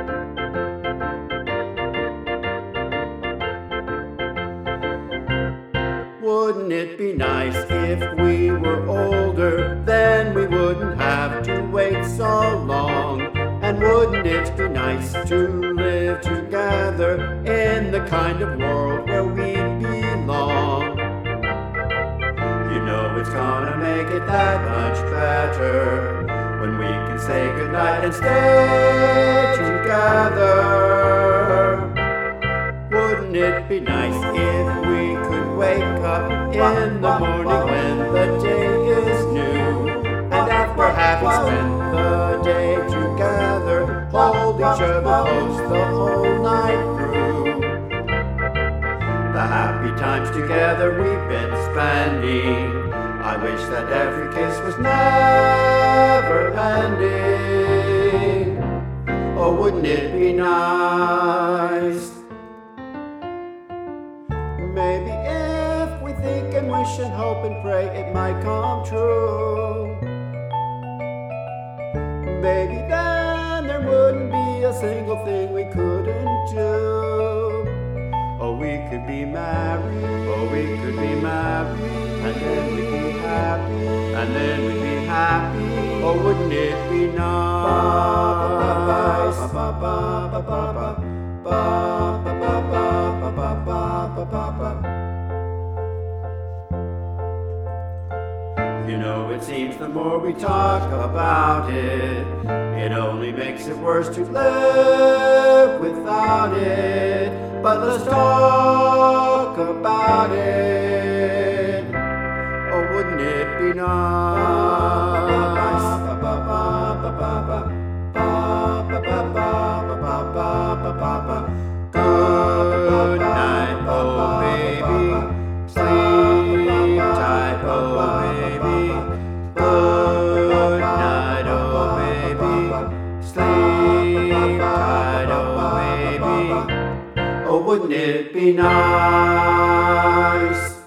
Wouldn't it be nice if we were older? Then we wouldn't have to wait so long. And wouldn't it be nice to live together in the kind of world where we belong? You know it's gonna make it that much better when we can say goodnight and stay together. Wouldn't it be nice if we could wake up in the morning when the day is new, and after having spent the day together, hold each other close the whole night through? The happy times together we've been spending, I wish that every kiss was never ending. Oh, wouldn't it be nice? Maybe if we think and wish and hope and pray, it might come true. Maybe then there wouldn't be a single thing we couldn't do. Oh, we could be married, oh, we could be married, and then we'd be happy, and then we'd be happy. Oh, wouldn't it be nice? You know, it seems the more we talk about it, it only makes it worse to live without it. But let's talk about it. Oh, wouldn't it be nice? Good night, oh baby. Sleep tight, oh baby. Good night, oh baby. Sleep tight, oh baby. Oh, wouldn't it be nice?